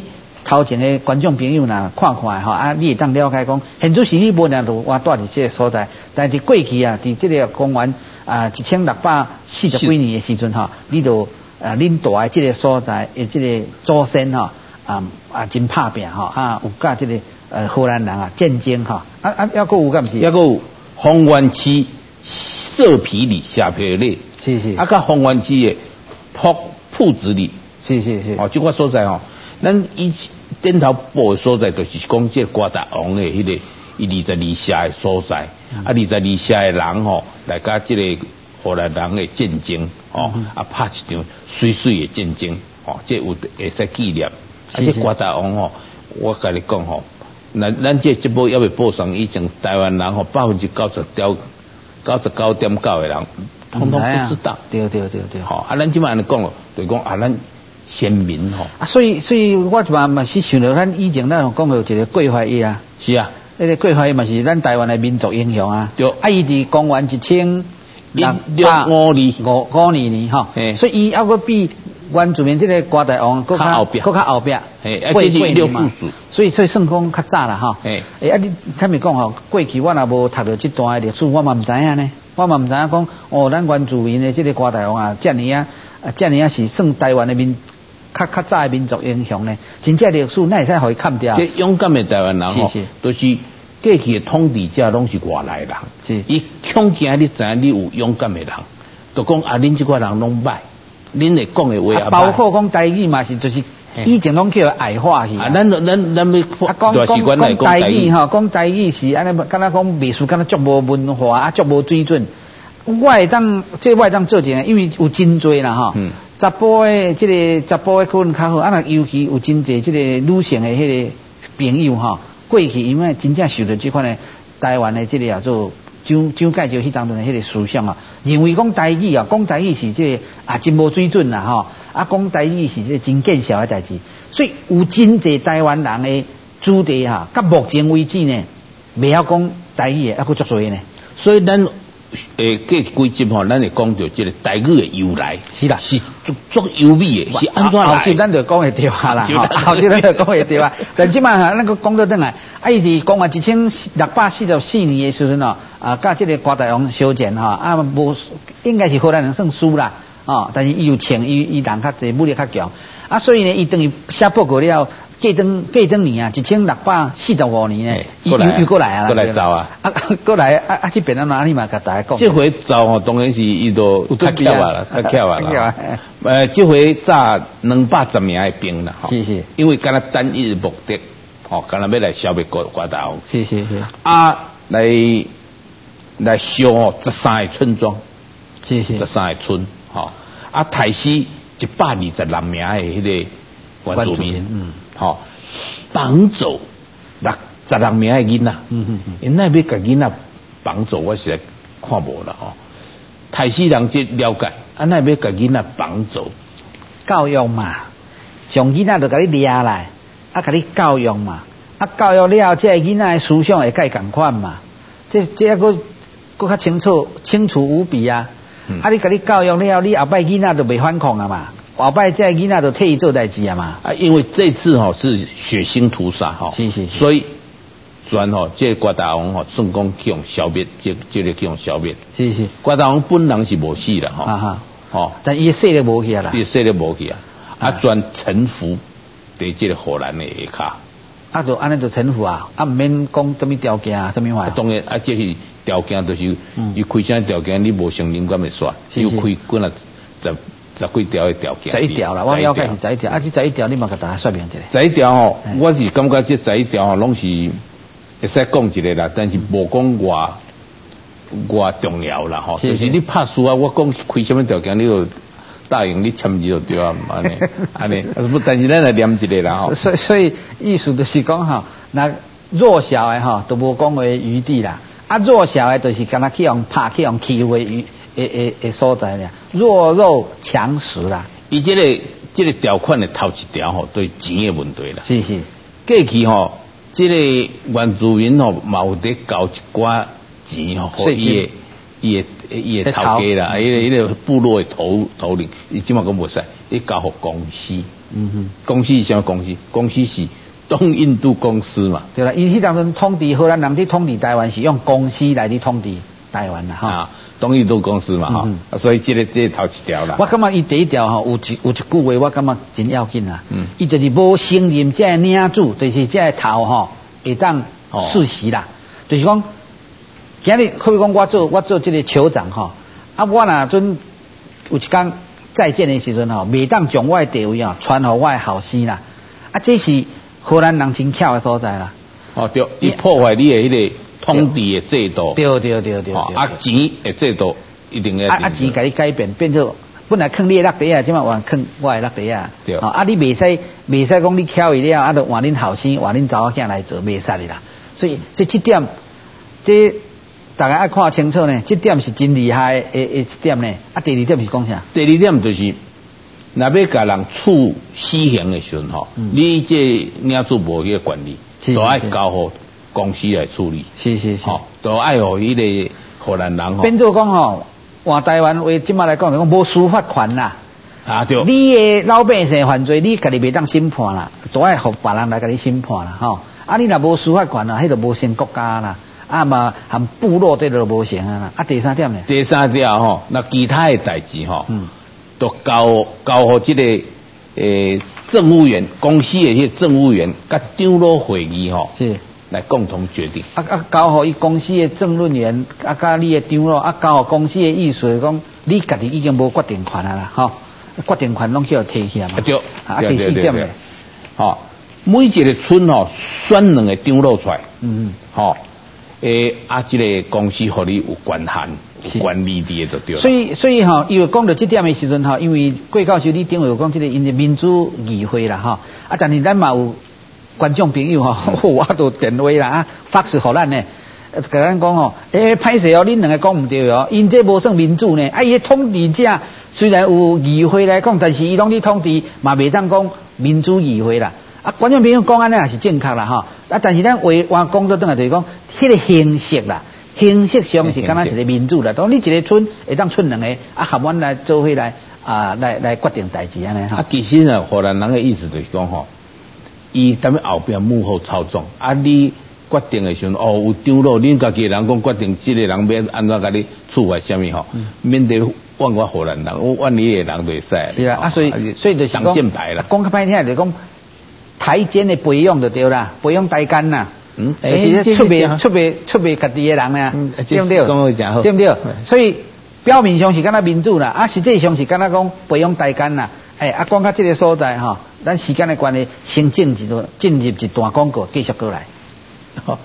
头前的观众朋友呐看看吼，啊，你会当了解讲，现在是你无能就我住伫这个所在，但是过去啊，伫这个公园啊一千六百四十几年的时阵吼，你就啊恁大的这个所在的这个祖先吼啊啊真拍拼吼啊，有甲这个呃荷兰人啊战争吼，啊啊，还佫有敢毋是？ 还佫有丰原区色皮里下皮里， 是是， 啊，甲丰原区的铺铺子里， 是是是， 哦，即个所在吼，咱以前顶头报的所在，就是讲这瓜达王的迄、那个伊二十二社的所在，嗯、啊，二十二社的人吼，来甲这个荷兰人的战争，哦，嗯、啊，拍一场水水的战争，哦，这有会使纪念。啊，这瓜达王吼，我甲你讲吼，咱咱这节目要未报上，以前台湾人吼百分之九十九九十九点九的人，通通不知道。 对对对对。 好、哦，啊，咱即摆安尼讲咯，就是讲啊，咱先民吼。 啊，所以所以我就嘛嘛是想到，咱以前咱有讲过一个桂花叶啊。 是啊。 那个桂花叶嘛是咱台湾的民族英雄啊。 对。 啊，伊伫公元一千六六五年五五年年吼。所以伊还佫比原住民这个瓜大王佫较佫较后壁。 诶，啊，这是六四四。 所以所以算讲较早啦吼。诶。诶，啊，你坦白讲吼，过去我也无读到这段的历史，我嘛唔知影呢。我嘛唔知影讲，哦，咱原住民的这个瓜大王啊，遮尔啊，啊，遮尔啊是算台湾的民较较早的民族英雄呢。真正历史哪会使互伊砍掉？ 这勇敢的台湾人吼，都是过去的统治者拢是外来人。 是。 伊恐惊你知影你有勇敢的人，就讲啊，恁这个人拢歹，恁会讲的话也歹。 包括讲台语嘛是就是。以前拢叫矮化去啊，咱咱咱要啊讲讲讲台语吼，讲台语是安尼，敢若讲秘书敢若足无文化啊，足无水准。我会当这我会当做一个，因为有真多啦吼。嗯。查甫的这个查甫的可能较好，啊那尤其有真侪这个女性的迄个朋友吼，过去因为真正受到这款的台湾的这个叫做蒋蒋介石迄当中的迄个思想啊，认为讲台语啊，讲台语是这个啊真无水准啦吼。啊，讲台语是这真见效的代志，所以有真侪台湾人的子弟哈，到目前为止呢，未晓讲台语的，还佫足多呢。 所以咱诶，这几集吼，咱会讲到这个台语的由来， 是啦， 是足足优美的，是安怎来？ 后集咱就讲会对啊啦，后集咱就讲会对啊。但即摆哈，咱个讲到转来，啊，伊是公元一千六百四十四年的时阵哦，啊，甲这个瓜大王相战哈，啊，无应该是荷兰人算输啦。哦，但是伊有请伊伊人较侪，武力较强，啊，所以呢，伊等于写报告了，过登过登年啊，一千六百四十五年呢，伊又又过来啊， 过来走啊， 啊，过来啊啊，这边啊哪里嘛，甲大家讲， 这回走吼，当然是伊都较巧啊啦，较巧啊啦，呃，这回炸两百十名的兵啦， 是是， 因为干那单一的目的，哦，干那要来消灭国国大王， 是是是， 啊，来来烧哦十三个村庄， 是是， 十三个村。吼、哦，啊，台死一百二十六名的迄个原住民，嗯，吼、哦，绑走六十六名的囡仔，嗯嗯嗯，因那要甲囡仔绑走，我实在看无啦吼。台死人即了解，啊，那要甲囡仔绑走， 教育嘛，从囡仔就甲你抓来，啊，甲你教育嘛，啊，教育了，这囡仔的思想会甲伊共款嘛，这这个佫较清楚清楚无比啊。嗯、啊！你甲你教育了，你后摆囡仔就袂反抗啊嘛，后摆这囡仔就替伊做代志啊嘛。 啊，因为这次吼、哦、是血腥屠杀吼、哦， 是是是， 所以全吼、哦、这个瓜大王吼算讲去用消灭，这这个去用消灭。 是是， 瓜大王本人是无死啦吼， 啊哈， 吼， 但伊势力无去啊啦， 伊势力无去啊，啊全臣服伫这个荷兰的下骹。 啊，就安尼就臣服啊，啊，唔免讲什么条件啊，什么话。 当然啊，这是条件，就是伊开啥条件，你无成人敢会煞，又开几啊十十几条的条件。 十一条啦，我了解是十一条，啊，这十一条你嘛给大家说明一下。 十一条吼，我是感觉这十一条吼，拢是会使讲一个啦，但是无讲偌偌重要啦吼。就是你拍输啊，我讲开什么条件，你就答应你签字就对啊，安尼安尼。不，但是咱来念一个啦吼。 所以所以意思就是讲吼，那弱小的吼都无讲话余地啦。啊，弱小的就是敢若去用拍去用欺负余诶诶诶所在啦，弱肉强食啦。 伊这个这个条款的头一条吼，对钱的问题啦。 是是， 过去吼，这个原住民吼，嘛有得交一寡钱吼，互伊的伊个伊个头家啦，伊个伊个部落的头头领，伊即马讲无使，伊交互公司。嗯哼，公司是啥公司？公司是东印度公司嘛。 对啦，因迄当阵统治荷兰人去统治台湾是用公司来去统治台湾啦，哈。啊， 东印度公司嘛，哈、嗯，所以这个这个头一条啦。 我感觉伊第一条吼，有一有一句话，我感觉真要紧啦。嗯，伊就是无承认这个领主，就是这个头吼会当世袭啦，哦、就是讲，今日可以讲我做我做这个酋长吼，啊，我若准有一天再见的时阵吼，袂当将我的地位啊传互我的后生啦，啊，这是荷兰人真巧的所在啦。 哦，对，伊破坏你的迄个统治的制度。 对对对对。 哦，啊，钱的制度一定要。 啊啊，钱甲你改变，变做本来坑你的落地啊，即马换坑我的落地啊。 对。 哦，啊，你袂使袂使讲你巧伊了，啊，就换恁后生换恁查某囝来做，袂使的啦。所以，所以这点，这大家爱看清楚呢。这点是真厉害的诶诶一点呢。啊，第二点是讲啥？ 第二點就是，若要甲人處死刑的時陣吼，嗯、你這領主無迄個權利，都愛交互公司來處理。 是是是。吼、哦， 都愛互迄個荷蘭人吼。 變做講吼，換台灣話即馬來講就講無司法權啦。 啊對。 你的老百姓犯罪，你家己袂當審判啦，都愛互別人來甲你審判啦，吼。啊，你若無司法權啊，迄就無成國家啦。啊嘛，含部落這都無成啊。啊，第三點呢？ 第三點吼，那其他的代志吼，嗯，都交交互這個誒、欸、政務員公司的迄個政務員甲長老會議吼，是來共同決定。啊啊， 交互伊公司的政論員啊，甲你的長老啊，交互公司的意思是講，你家己已經無決定權啊啦，吼，決定權攏叫提起來嘛。 對， 啊，第四點呢？ 吼，每一個村吼選兩個長老出來，嗯嗯，吼。誒，啊，這個公司互你有權限、有管理啲就對了。 所以，所以吼，因為講到這點的時陣吼，因為過教授你頂有講這個因的民主議會啦，吼，啊，但是咱嘛有觀眾朋友吼，我都電話啦，啊，發誓互咱呢，甲咱講吼，誒，歹勢哦，恁兩個講唔對哦，因這無算民主呢，啊，伊統治者雖然有議會來講，但是伊攏咧統治，嘛袂當講民主議會啦。啊，觀眾朋友講安尼也是正確啦，吼，啊，但是咱話話講到轉來就是講。迄個形式啦，形式上是敢若一個民主啦。當你一個村會當村兩個啊，合阮來做伙來啊，來來決定代志安尼。 啊，其實啊，荷蘭人嘅意思就是講吼，伊踮咧後邊幕後操縱。啊，你決定嘅時候，哦，有長老，恁家己人講決定，即個人要安怎甲你處罰啥物吼，免得怨我荷蘭人，我怨你嘅人袂使。 是啦，啊，所以所以就是講， 講牌啦， 講較歹聽就講台奸嘅培養就對啦，培養台奸啦。嗯，就是出賣出賣出賣家己的人呢，對不對？對不對？所以表面上是敢若民主啦，啊，實際上是敢若講培養大奸啦。哎，啊，講到這個所在哈，咱時間的關係，先進一段進入一段廣告，繼續過來。好。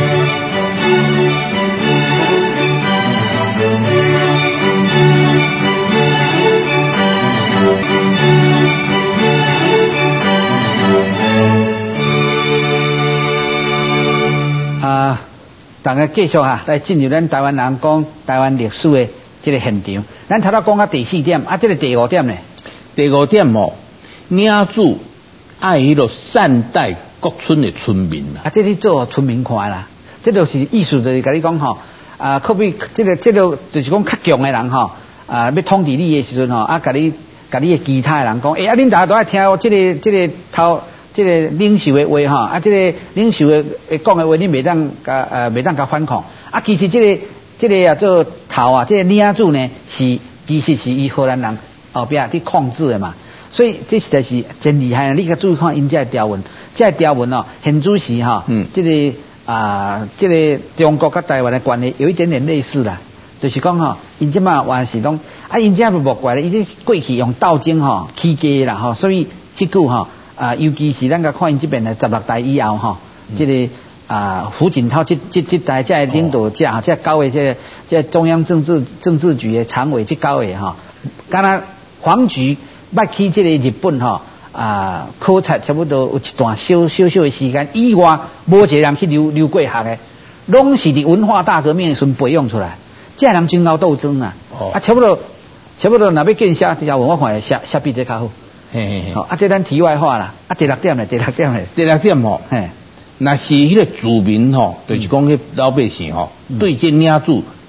啊，大家繼續哈，來進入咱台灣人講台灣歷史的這個現場。咱頭頭講到第四點，啊，這個第五點呢？ 第五點哦，領主愛迄個善待各村的村民啦。 啊，這是做村民看啦，這就是意思就是甲你講吼，啊，可比這個這個就是講較強的人吼，啊，要統治你的時陣吼，啊，甲你甲你的其他的人講，誒、欸，啊，恁大家都愛聽哦，這個這個頭。這個領袖的話哈，啊，這個領袖的講的話，你袂當甲呃袂當甲反抗。啊，其實這個這個啊做頭啊，這個領主呢是其實是伊荷蘭人後邊去控制的嘛。所以這實在是真厲害啊！你甲注意看因這條文，這條文哦，很主時哈，嗯，這個啊、呃，這個中國甲台灣的關係有一點點類似啦，就是講哈，因這嘛還是講啊，因這不莫怪咧，因這過去用鬥爭吼起家啦吼，所以這句吼。啊，尤其是咱個看因這邊的十六代以後哈，這個啊胡錦濤這這這代這領導者哈，這高位這這中央政治政治局的常委這高位哈，剛才皇局捌去這個日本哈啊考察差不多有一段小小小的時間，以外無一個人去留留過學的，攏是佇文化大革命的時候培養出來，這人真夠鬥爭啊！啊，差不多差不多，若要見寫這條文，我看寫寫比這較好。 嘿嘿嘿， 好啊！這咱題外話啦，啊，第六點咧，第六點咧， 第六點吼，嘿，那是迄個主民吼，就是講迄老百姓吼，對這領主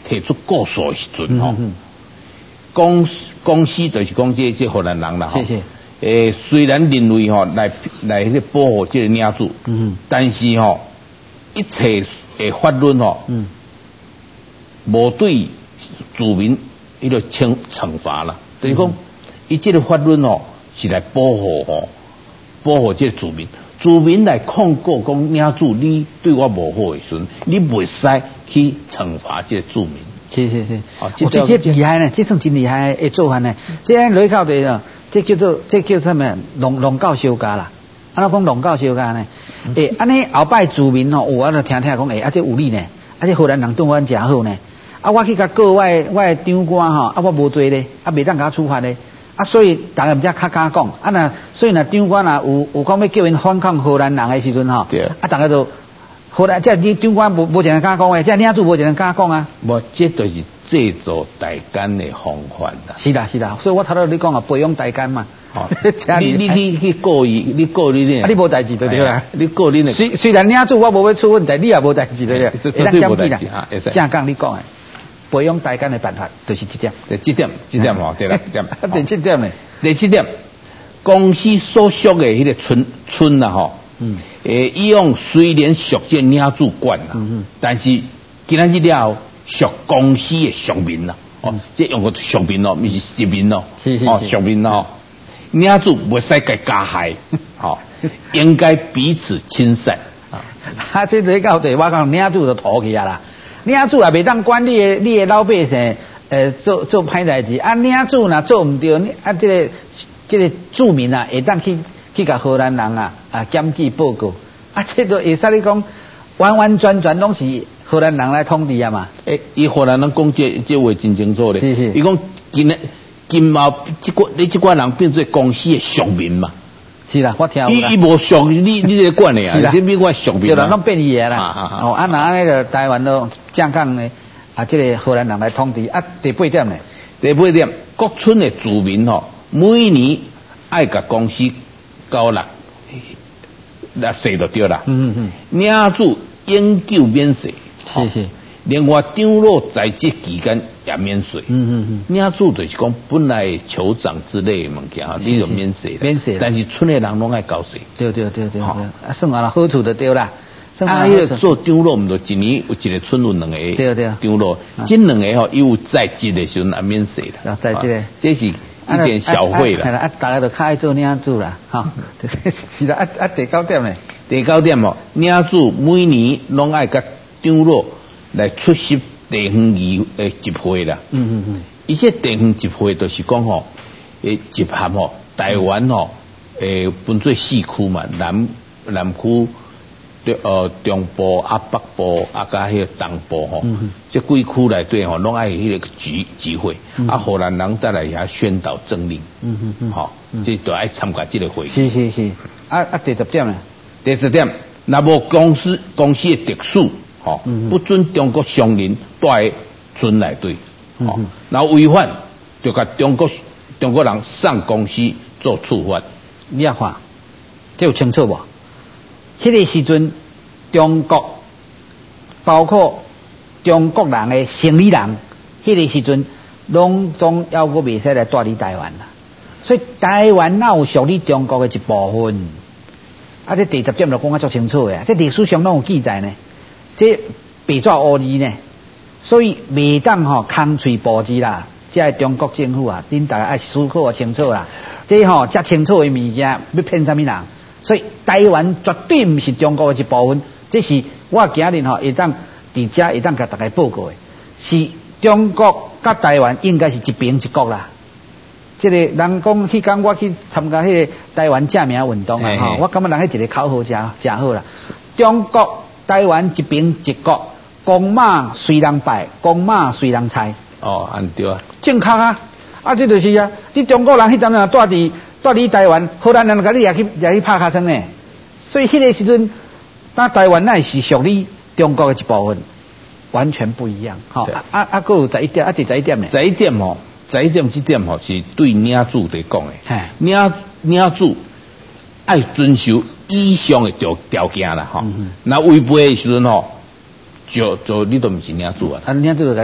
提出告诉的时阵吼，公公司就是讲这这荷兰人啦吼。诶，虽然认为吼来来去保护这个领主，嗯，但是吼一切诶法律吼，嗯，无对住民迄个惩惩罚啦，就是讲伊这个法律吼是来保护吼保护这个住民，住民来控告讲领主你对我无好的时阵，你袂使去惩罚这个住民。 是是是，哦，这这厉害呢，这算真厉害的做法呢，这样来靠的呢。这叫做这叫什么？农农教修家啦，安怎讲农教修家呢？诶、欸，安尼后摆住民吼，有我就听听讲，诶、欸，啊这有理呢，啊这荷兰人对阮真好呢，啊我去甲告我我的长官吼，啊我无罪咧，啊袂当甲我处罚咧，啊所以大家毋才较敢讲，啊那所以若长官啊有有讲要叫因反抗荷兰人的时阵吼，啊大家就荷兰这你长官无无一个人敢讲诶，这领主无一个人敢讲啊， 无这就是。制造大奸的方法啦， 是啦是啦，所以我头头你讲啊，培养大奸嘛。 哦，你你去去告伊，你告你呢？ 啊，你无代志对对啦， 你告你呢？ 虽虽然领主我无要出问题，你也无代志对对， 绝对无代志啊！ 正讲你讲的，培养大奸的办法就是这点。 对，这点这点吼，对啦，这点。 啊，第七点呢？ 第七点，公司所属的迄个村村啦吼，嗯，诶，伊用虽然属这领主管啦，嗯嗯，但是今仔日了后。属公司的属民啦，哦，即用个属民咯，毋是实民咯，哦，属民咯，领主袂使甲加害，哦，应该彼此亲善。 啊，这个到这我讲领主就土去啊啦，领主也袂当管你的你的老百姓，呃，做做歹代志，啊，领主若做毋对，啊，这个这个住民啊，会当去去甲荷兰人啊啊检举报告，啊，这都会使你讲完完全全拢是。荷兰人来统治啊嘛， 诶，伊荷兰人讲这这话真清楚咧。 是是。 伊讲今今后即个你即个人变做公司的属民嘛。 是啦，我听有啦。伊伊无属你你在管的啊， 是啦。 什么我属民？ 对啦，拢变伊个啦。哦，啊那那个台湾都正港呢，啊，这个荷兰人来统治啊，第八点呢， 第八点，各村的住民吼，每年爱甲公司交纳纳税就对啦。嗯嗯嗯。领主永久免税。 是是， 另外长老在职期间也免税。嗯嗯嗯，领主就是讲本来酋长之类的物件，你就免税。 免税， 但是村的人拢爱交税。 对对对对对，啊，算下啦，好处就对啦。 啊，迄个做长老，毋就一年有一个村有两个。 对对。 长老，这两个吼，有在职的时阵也免税啦。在职的， 这是一点小惠啦。 啊，大家都较爱做领主啦，哈。是啦，啊啊，第九点呢？ 第九点哦，领主每年拢爱甲长老来出席地方议诶集会啦。嗯嗯嗯。而且地方集会就是讲吼，诶集合吼，台湾吼，诶分做四区嘛，南南区、呃中部啊、北部啊，加迄个东部吼。嗯嗯。这几区内底吼，拢爱迄个集集会，嗯、啊，荷兰人再来遐宣导政令。嗯嗯嗯。吼、嗯，这都爱参加这个会议。 是是是。啊啊，第十点呢？ 第十点，若无公司公司的特殊。哦，不准中国商人在村内底，哦，然后违反就甲中国中国人上公司做处罚。 你也看，这有清楚无？迄个时阵，中国包括中国人的生理人，迄个时阵拢总要个袂使来带你台湾啦。所以台湾哪有属于中国的一部分？啊，这第十点就讲得足清楚的，这历史上拢有记载呢。这白纸黑字呢，所以袂当吼空嘴报字啦。这中国政府啊，恁大家爱思考清楚啦。这吼遮清楚的物件，要骗啥物人？所以台湾绝对毋是中国的一部分。这是我今日吼会当伫遮会当甲大家报告的，是中国甲台湾应该是一边一国啦。这个人讲迄天我去参加迄个台湾正名运动啊，吼，我感觉人迄一个口号真真好啦。中国。台湾一边一国，公马随人拜，公马随人踩。 哦，安对啊。 正确啊，啊，这就是啊。你中国人迄阵啊，住伫住伫台湾，荷兰人甲你也去也去拍卡枪呢。所以迄个时阵，那台湾那是属于中国的一部分，完全不一样。好、哦，啊啊啊，还有十一点，啊，第十一点呢？ 十一点哦，十一点这点哦，是对领主来讲的。领领主爱遵守以上的条条件啦，哈、嗯。那违背的时阵吼，就就你都唔是领主啊。 啊，领主就甲你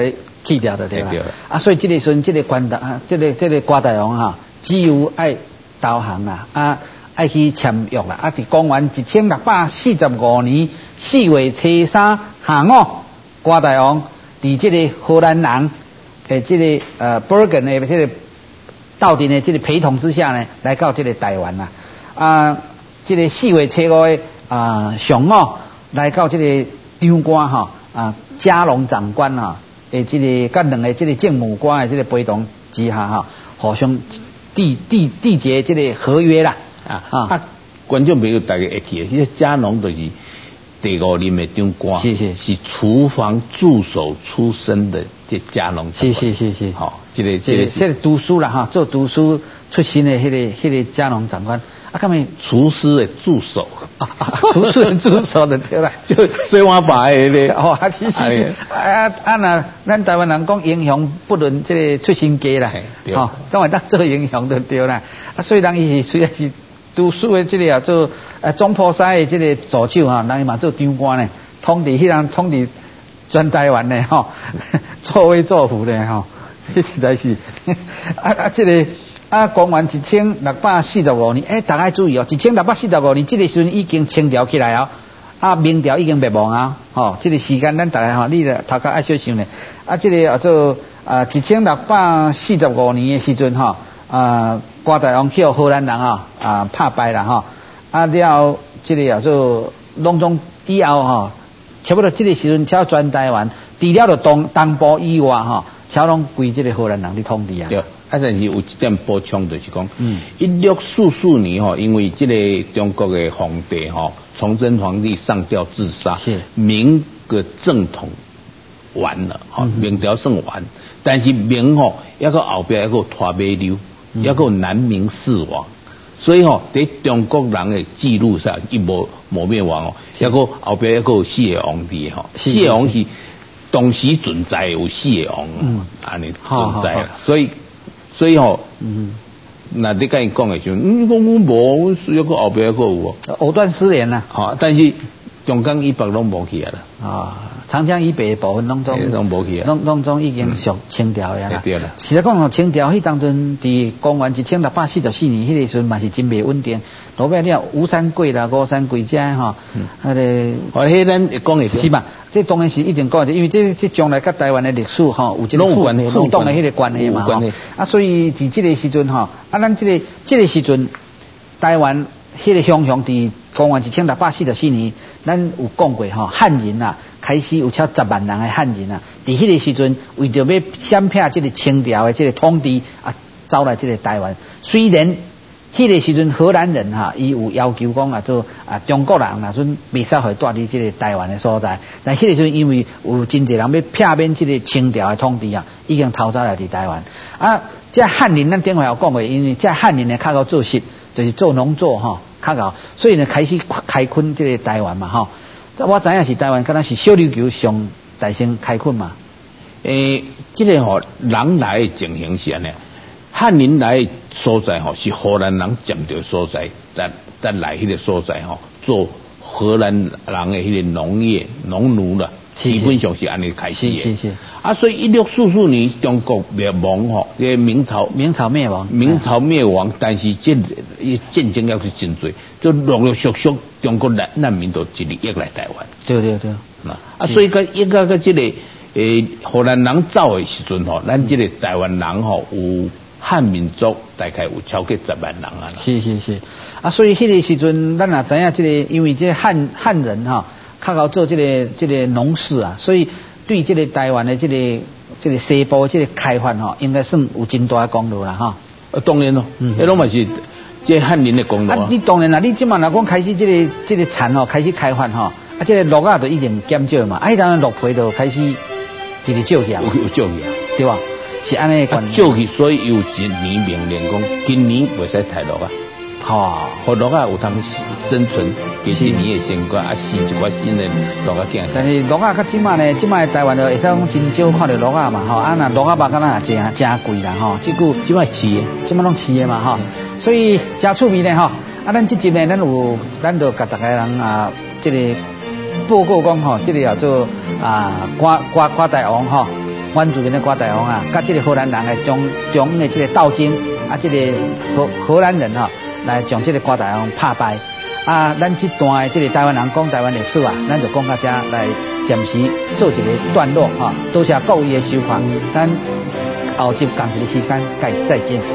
去掉的对吧？啊，所以这个时阵，这个关大啊，这个这个瓜大王哈，只有爱投降啦，啊，爱去签约啦，啊，伫公元一千六百四十五年四月初三下午，瓜大王伫这个荷兰人诶，这个呃 Bergen 的这个到底呢，这个陪同之下呢，来到这个台湾啦，啊，这个四月初五的啊上午来到这个长官哈啊嘉隆长官哈。诶，这个甲两个这个政务官的这个陪同之下哈，互相缔缔缔结这个合约啦。啊啊， 观众朋友大家会记得，其实嘉农就是第五任的长官， 是是是厨房助手出身的这嘉农。 是是是是， 好、哦，这个这个这个读书啦哈，做读书出身的迄、那个迄、那个嘉农长官。啊，干嘛？ 厨师的助手， 啊、厨师的助手就对了， 就水碗白的咧。 哦，啊，是是啊啊那咱台湾人讲英雄不论这个出身家啦，哦，当然当做英雄就对啦。啊，虽然伊是虽然是读书的这个啊做呃总铺师的这个助手哈，人伊嘛做长官呢，统治迄人统治全台湾呢吼，作威作福呢吼，实在是啊啊这个。啊，公元一千六百四十五年，诶、欸，大家注意哦，一千六百四十五年，这个时阵已经清朝起来哦，啊，明朝已经灭亡啊，吼，这个时间咱大家吼，你头壳爱小想咧，啊，这个叫做啊，一千六百四十五年的时阵吼，啊，瓜大王去荷兰人吼啊拍败啦吼，啊了，这个叫做拢总以后吼，差不多这个时阵，超全台湾，除了着东东部以外吼，超拢归这个荷兰人的统治啊。 对。啊，但是有一点补充，就是讲，嗯，一六四四年吼，因为这个中国的皇帝吼，崇祯皇帝上吊自杀， 是明的正统完了，吼、嗯，明朝算完，但是明吼，抑个后边抑个拖尾流，抑个南明四王，所以吼，在中国人的记录上，一无无灭亡哦，抑个后边抑个四个皇帝吼，四个王是同时存在有四个王，嗯，安尼存在啦，所以。所以吼，嗯，那你跟伊讲的时候，嗯，讲我无，有个后边个有哦， 藕断丝连啦。 好，但是中江以北拢无去啊啦。 啊，长江以北的部分拢总拢无去啊， 拢拢总已经属清朝呀啦。 对啦。 实在讲吼，清朝迄当阵伫公元一千六百四十四年迄个时阵嘛是真袂稳定，路边了吴三桂啦、吴三桂遮吼，迄个， 我迄咱会讲的是嘛？这当然是一定讲的，因为这这将来甲台湾的历史吼有一个互互动的迄个关系嘛吼。啊，所以伫这个时阵吼，啊，咱这个这个时阵，台湾迄个乡乡伫公元一千六百四十四年，咱有讲过吼，汉人啊，开始有超十万人的汉人啊，伫迄个时阵为着要闪避这个清朝的这个统治啊，走来这个台湾，虽然。迄个时阵荷兰人哈，伊有要求讲啊，做啊中国人啊，阵袂使去住伫即个台湾的所在。但迄个时阵因为有真侪人要避免即个清朝的统治啊，已经逃走来伫台湾。啊，即汉人咱顶回有讲过，因为即汉人呢较够做事，就是做农作吼，较够，所以呢开始开垦即个台湾嘛吼。我知影是台湾，敢若是小琉球上大先开垦嘛。 诶、欸，即、這個吼人来的情形是安尼。汉人来所在吼是荷兰人占着所在，但但来迄个所在吼做荷兰人的迄个农业农奴啦，基本上是安尼开始的。 是是是。 啊，所以一六四四年中国灭亡吼，这个明朝明朝灭亡， 明朝灭亡，但是这战争要是真多，就陆陆续续中国难难民都一日益来台湾。 对对对。 啊，所以个一个个这个诶荷兰人走的时阵吼，咱这个台湾人吼有。汉民族大概有超过十万人啊！ 是是是，啊，所以迄个时阵，咱也知影，这个因为这汉汉人哈，较好做这个这个农事啊，所以对这个台湾的这个这个西部这个开发哈，应该算有真大的功劳啦哈。 啊，当然咯，嗯，迄拢嘛是这汉人的功劳啊。 你当然啦，你即马若讲开始这个这个田吼开始开发吼，啊，这个落啊都已经减少嘛，啊，迄当然落皮都开始一直少起来， 有有少起来， 对吧？是安尼个关系， 少去，所以有一年明年讲，今年袂使太落啊。 吼， 互落啊有通生存，给一年的生活啊，新一寡新的落啊见。 但是落啊，较即马呢，即马台湾就会使讲真少看到落啊嘛，吼，啊那落啊吧，敢若也真真贵啦，吼，即句即马饲的， 即马拢饲的嘛，吼，所以真趣味呢，吼，啊，咱即集呢，咱有，咱就甲大家人啊，即个报告讲吼，即个叫做啊瓜瓜瓜大王吼。 原住民的瓜大王啊，甲这个荷兰人来将将的这个斗争啊，这个荷荷兰人哈、哦、来将这个瓜大王打败。啊，咱这段的这个台湾人讲台湾历史啊，咱就讲到这来暂时做一个段落哈、哦。多谢各位的收看，咱后集同一个时间再再见。